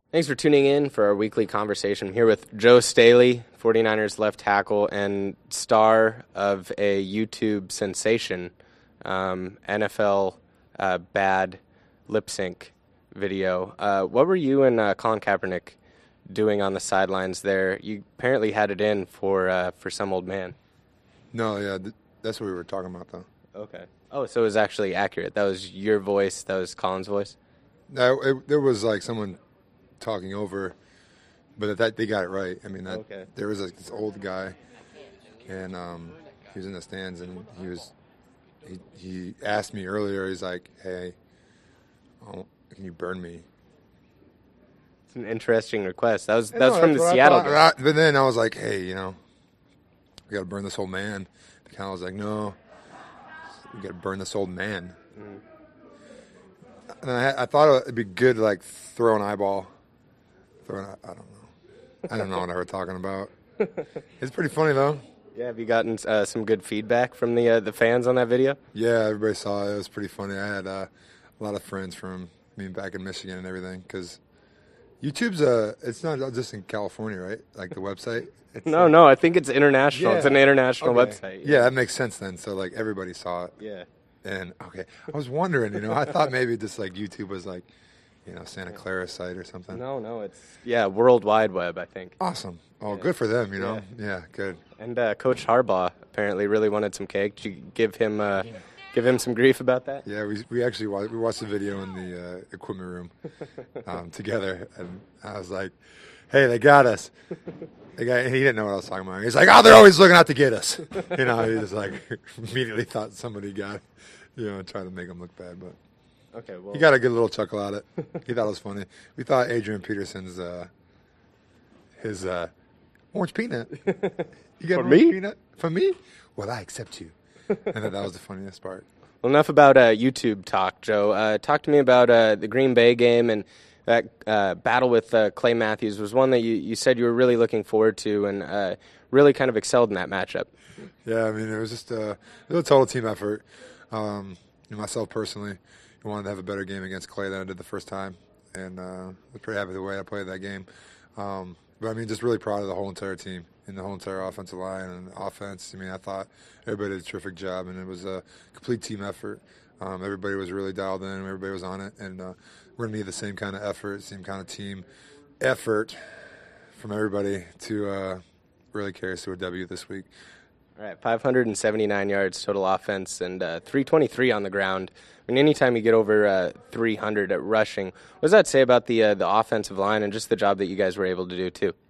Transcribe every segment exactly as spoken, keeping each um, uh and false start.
Thanks for tuning in for our weekly conversation. I'm here with Joe Staley, 49ers left tackle and star of a YouTube sensation, um, N F L uh, bad lip sync video. Uh, what were you and uh, Colin Kaepernick doing on the sidelines there? You apparently had it in for uh, for some old man. No, yeah, th- that's what we were talking about, though. Okay. Oh, so it was actually accurate. That was your voice. That was Colin's voice. No, it, there was like someone talking over, but that they got it right. I mean, that, Okay. there was like this old guy, and um, he was in the stands, and he was he, he asked me earlier. He's like, "Hey, oh, can you burn me?" It's an interesting request. That was And that was no, from that's the what I Seattle thought. game. Right, but then I was like, "Hey, you know, we got to burn this old man." The guy was like, "No, we got to burn this old man." Mm. And I, I thought it'd be good to like throw an eyeball. Throw an, I don't know. I don't know what I was talking about. It's pretty funny though. Yeah, have you gotten uh, some good feedback from the uh, the fans on that video? Yeah, everybody saw it. It was pretty funny. I had uh, a lot of friends from being back in Michigan and everything because YouTube's uh it's not just in California, right? Like the website. It's, No, uh, no, I think it's international. It's Yeah. an international okay. website. Yeah, that makes sense then. So like everybody saw it. Yeah. And okay, I was wondering, you know, I thought maybe just like YouTube was like, you know, Santa Clara site or something. No, no, it's yeah, World Wide Web, I think. Awesome. Oh, Yeah. good for them, you know. Yeah, good. And uh, Coach Harbaugh apparently really wanted some cake. Did you give him uh, give him some grief about that? Yeah, we we actually watched, we watched the video in the uh, equipment room um, together, and I was like, "Hey, they got us." The guy, he didn't know what I was talking about. He's like, "Oh, they're always looking out to get us." You know, he just like immediately thought somebody got, you know, trying to make him look bad, but Okay, well, he got a good little chuckle out of it. He thought it was funny. We thought Adrian Peterson's uh, his uh, orange peanut. You got For an orange me? peanut for me? Well, I accept you. And that was the funniest part. well, enough about uh, YouTube talk, Joe. Uh, talk to me about uh, the Green Bay game and that uh, battle with uh, Clay Matthews was one that you, you said you were really looking forward to and uh, really kind of excelled in that matchup. Yeah, I mean, it was just a, it was a total team effort. Um, you know, myself personally, I wanted to have a better game against Clay than I did the first time, and uh, I was pretty happy with the way I played that game. Um, but I mean, just really proud of the whole entire team and the whole entire offensive line and offense. I mean, I thought everybody did a terrific job, and it was a complete team effort. Um, everybody was really dialed in, everybody was on it, and uh, we're going to need the same kind of effort, same kind of team effort from everybody to uh, really carry us to a W this week. All right, five hundred seventy-nine yards total offense and uh, three twenty-three on the ground. I mean, anytime you get over uh, three hundred at rushing, what does that say about the uh, the offensive line and just the job that you guys were able to do too?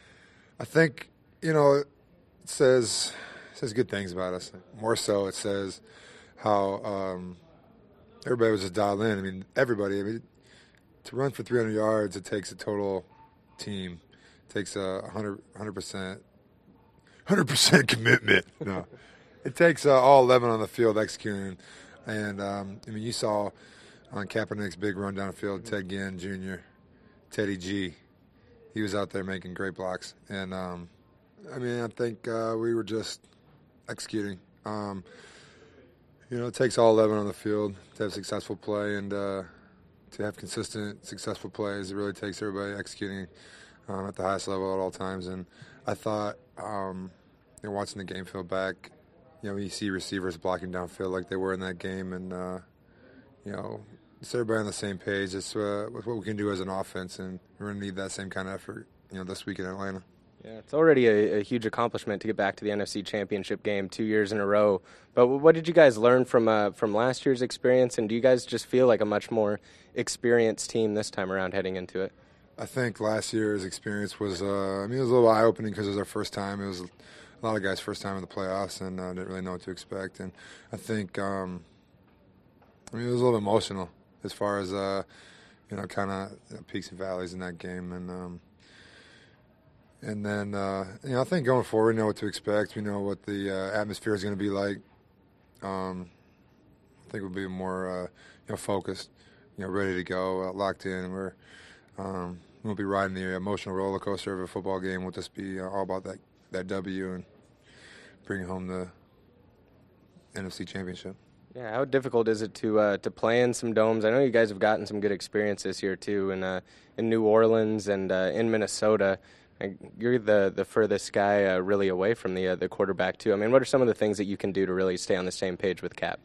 I think, you know, it says it says good things about us. More so, it says how um, everybody was just dialed in. I mean, everybody. I mean, to run for three hundred yards, it takes a total team. It takes a one hundred, one hundred percent, one hundred percent commitment. No, it takes uh, all eleven on the field executing. And, um, I mean, you saw on Kaepernick's big run down the field, Ted Ginn Junior, Teddy G. He was out there making great blocks. And, um, I mean, I think uh, we were just executing. Um, you know, it takes all eleven on the field to have successful play and uh, to have consistent, successful plays. It really takes everybody executing um, at the highest level at all times. And I thought, um, you know, watching the game field back, you know, you see receivers blocking downfield like they were in that game, and uh, you know, it's everybody on the same page. It's uh, with what we can do as an offense, and we're going to need that same kind of effort, you know, this week in Atlanta. Yeah, it's already a, a huge accomplishment to get back to the N F C Championship game two years in a row. But what did you guys learn from uh, from last year's experience, and do you guys just feel like a much more experienced team this time around heading into it? I think last year's experience was, uh, I mean, it was a little eye-opening because it was our first time. It was a lot of guys' first time in the playoffs, and uh, didn't really know what to expect. And I think, um, I mean, it was a little emotional as far as, uh, you know, kind of you know, peaks and valleys in that game. And um, and then, uh, you know, I think going forward, we know what to expect. We know what the uh, atmosphere is going to be like. Um, I think we'll be more, uh, you know, focused, you know, ready to go, uh, locked in. We're um, we'll be riding the emotional roller coaster of a football game. We'll just be uh, all about that that W and bringing home the N F C Championship. Yeah, how difficult is it to uh, to play in some domes? I know you guys have gotten some good experience this year too, in uh, in New Orleans and uh, in Minnesota. And you're the, the furthest guy uh, really away from the uh, the quarterback too. I mean, what are some of the things that you can do to really stay on the same page with Cap?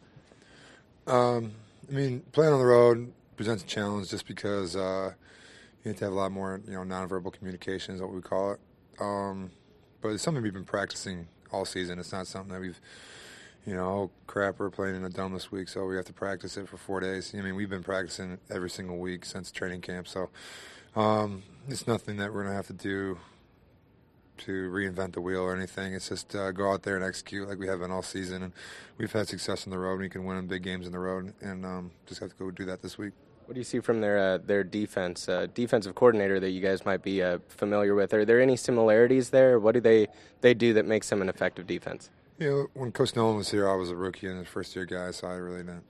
Um, I mean, playing on the road presents a challenge just because uh, you have to have a lot more, you know, nonverbal communication is what we call it. Um, but it's something we've been practicing all season. It's not something that we've, you know, oh crap, we're playing in a dome this week, so we have to practice it for four days. I mean, we've been practicing every single week since training camp, so um, it's nothing that we're going to have to do to reinvent the wheel or anything. It's just uh, go out there and execute like we have been all season. And we've had success on the road. We can win in big games on the road, and um, just have to go do that this week. What do you see from their uh, their defense, uh, defensive coordinator that you guys might be uh, familiar with? Are there any similarities there? What do they, they do that makes them an effective defense? You know, when Coach Nolan was here, I was a rookie and a first-year guy, so I really didn't.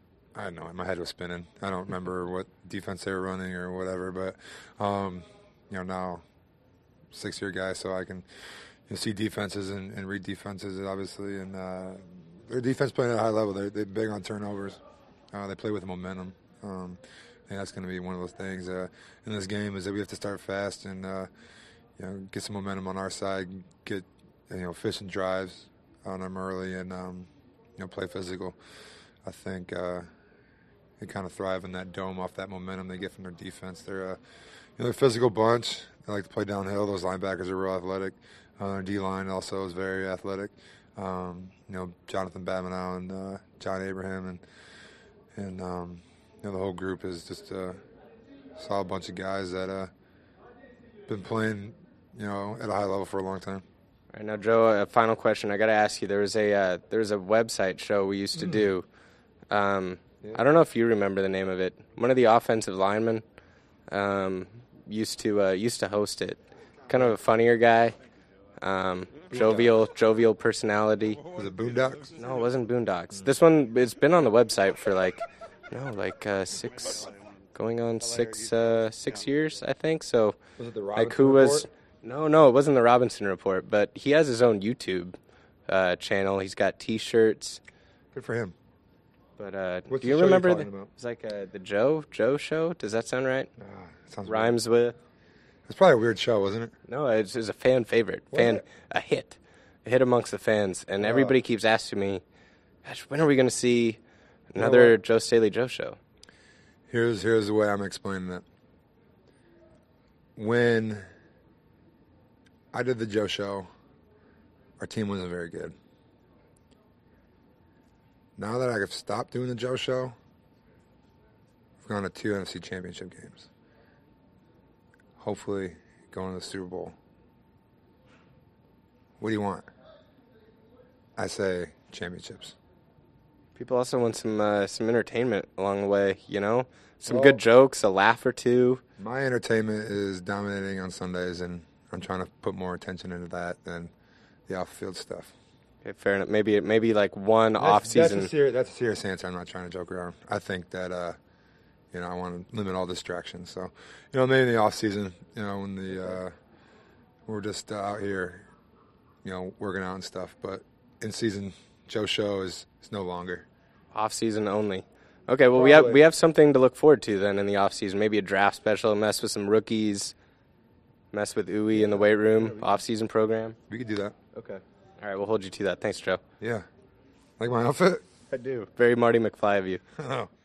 I don't know. My head was spinning. I don't remember what defense they were running or whatever, but um, you know, now six-year guy, so I can you know, see defenses and, and read defenses, obviously. And uh, their defense playing at a high level. They're, they're big on turnovers. Uh, they play with momentum. Um, I think that's going to be one of those things uh, in this game is that we have to start fast and uh, you know get some momentum on our side, get you know efficient drives on them early, and um, you know play physical. I think uh, they kind of thrive in that dome off that momentum they get from their defense. They're a you know, they're a physical bunch. They like to play downhill. Those linebackers are real athletic. Uh, their D-line also is very athletic. Um, you know, Jonathan Babineau and uh, John Abraham and and um, you know the whole group is just a solid bunch of guys that uh been playing you know at a high level for a long time. All right, now, Joe, a final question. I got to ask you. There was a uh, there was a website show we used to mm. do. Um, yeah. I don't know if you remember the name of it. One of the offensive linemen um, used to uh, used to host it. Kind of a funnier guy, um, jovial jovial personality. Was it Boondocks? No, it wasn't Boondocks. This one, it's been on the website for like no, like uh, six, going on six uh, six years, I think. So, was it the Robinson like who was? Report? No, no, it wasn't the Robinson Report, but he has his own YouTube uh, channel. He's got T-shirts. Good for him. But uh, What's do you the show remember? you're The, talking about? it's like uh, the Joe Joe show. Does that sound right? Uh, sounds Rhymes weird. with. It's probably a weird show, wasn't it? No, it's, it's a fan favorite, What? fan a hit, a hit amongst the fans, and Uh, everybody keeps asking me, "Gosh, when are we going to see another You know Joe Staley Joe show?" Here's here's the way I'm explaining it. When I did the Joe show, our team wasn't very good. Now that I've stopped doing the Joe show, we've gone to two N F C championship games. Hopefully going to the Super Bowl. What do you want? I say championships. People also want some uh, some entertainment along the way, you know? Some Well, good jokes, a laugh or two. My entertainment is dominating on Sundays, and I'm trying to put more attention into that than the off-field stuff. Okay, fair enough. Maybe maybe like one That's, off-season. That's a, serious, that's a serious answer. I'm not trying to joke around. I think that, uh, you know, I want to limit all distractions. So, you know, maybe in the off-season, you know, when the uh, we're just uh, out here, you know, working out and stuff. But in season, Joe show is, is no longer. Off-season only. Okay, well, we have Probably. we have something to look forward to then in the off-season. Maybe a draft special, mess with some rookies, mess with U I in the weight room, off-season program. We could do that. Okay. All right, we'll hold you to that. Thanks, Joe. Yeah. Like my outfit? I do. Very Marty McFly of you. Oh.